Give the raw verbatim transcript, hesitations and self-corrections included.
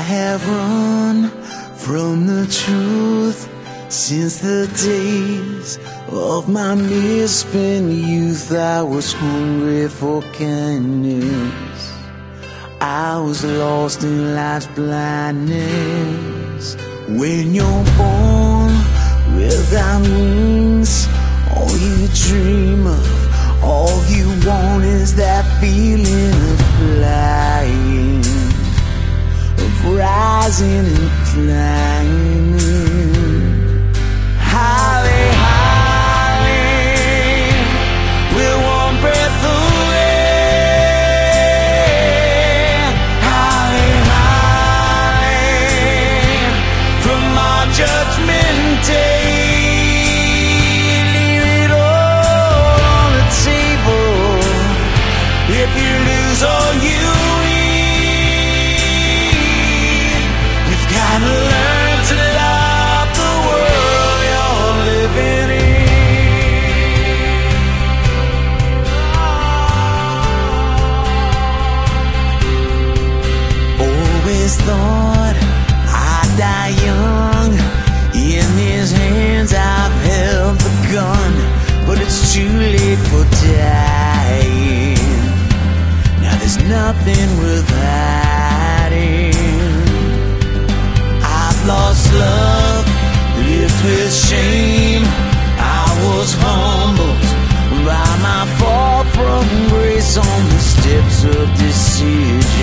have run from the truth since the days of my misspent youth. I was hungry for kindness, I was lost in life's blindness. When you're born without wings, all you dream of, all you want is that feeling of flying, of rising and climbing. Highly, highly, we're one breath away. Highly, highly, from our judgment day. Leave it all on the table. If you lose all you need, you've gotta learn to love the world you're living in. Always thought I'd die young. In his hands I've held the gun, but it's too late for dying. Now there's nothing worth hiding. I've lost love, lived with shame. I was humbled by my fall from grace on the steps of decision.